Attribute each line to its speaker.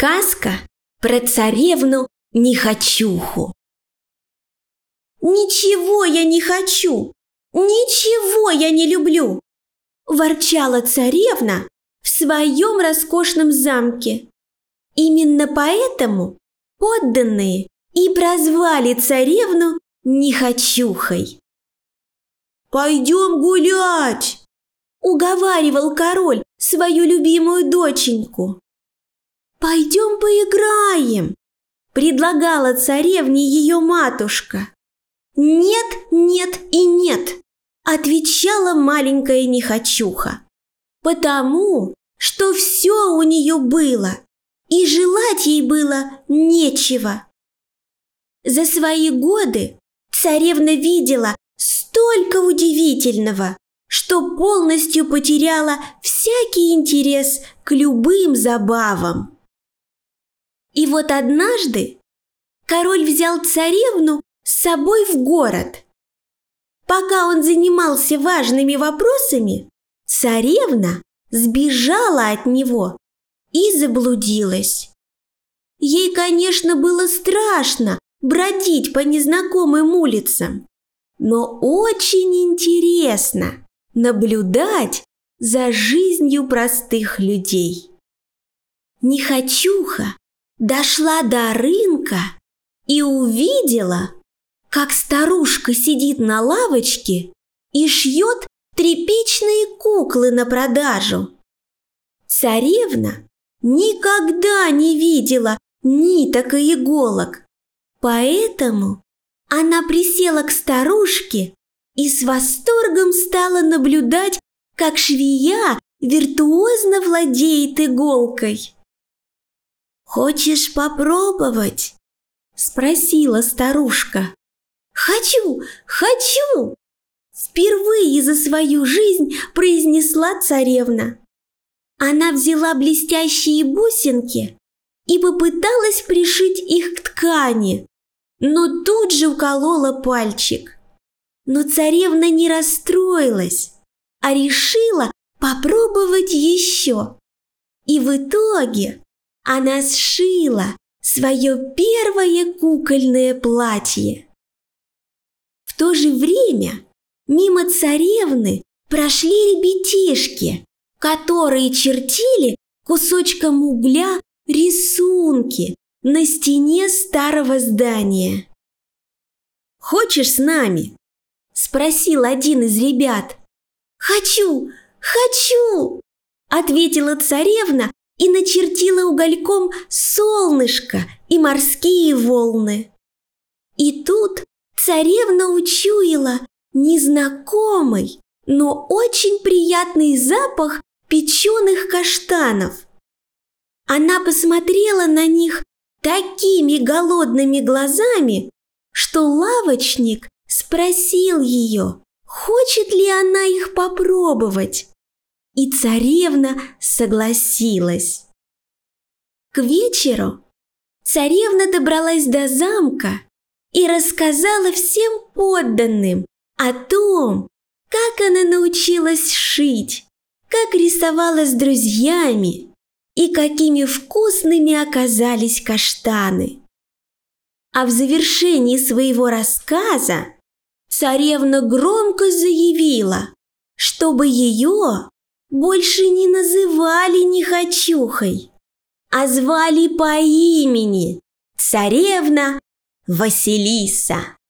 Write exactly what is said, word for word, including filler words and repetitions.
Speaker 1: Сказка про царевну Нехочуху. «Ничего я не хочу, ничего я не люблю!» – ворчала царевна в своем роскошном замке. Именно поэтому подданные и прозвали царевну Нехочухой. «Пойдем гулять!» – уговаривал король свою любимую доченьку. «Пойдем поиграем!» – предлагала царевне ее матушка. «Нет, нет и нет!» – отвечала маленькая Нехочуха. Потому что все у нее было, и желать ей было нечего. За свои годы царевна видела столько удивительного, что полностью потеряла всякий интерес к любым забавам. И вот однажды король взял царевну с собой в город. Пока он занимался важными вопросами, царевна сбежала от него и заблудилась. Ей, конечно, было страшно бродить по незнакомым улицам, но очень интересно наблюдать за жизнью простых людей. Нехочуха дошла до рынка и увидела, как старушка сидит на лавочке и шьет тряпичные куклы на продажу. Царевна никогда не видела ниток и иголок, поэтому она присела к старушке и с восторгом стала наблюдать, как швея виртуозно владеет иголкой. «Хочешь попробовать?» – спросила старушка. «Хочу, хочу!» – впервые за свою жизнь произнесла царевна. Она взяла блестящие бусинки и попыталась пришить их к ткани, но тут же уколола пальчик. Но царевна не расстроилась, а решила попробовать еще. И в итоге она сшила свое первое кукольное платье. В то же время мимо царевны прошли ребятишки, которые чертили кусочком угля рисунки на стене старого здания. «Хочешь с нами?» – спросил один из ребят. «Хочу, хочу!» – ответила царевна и начертила угольком солнышко и морские волны. И тут царевна учуяла незнакомый, но очень приятный запах печеных каштанов. Она посмотрела на них такими голодными глазами, что лавочник спросил ее, хочет ли она их попробовать. И царевна согласилась. К вечеру царевна добралась до замка и рассказала всем подданным о том, как она научилась шить, как рисовала с друзьями и какими вкусными оказались каштаны. А в завершении своего рассказа царевна громко заявила, чтобы ее больше не называли Нехочухой, а звали по имени царевна Василиса.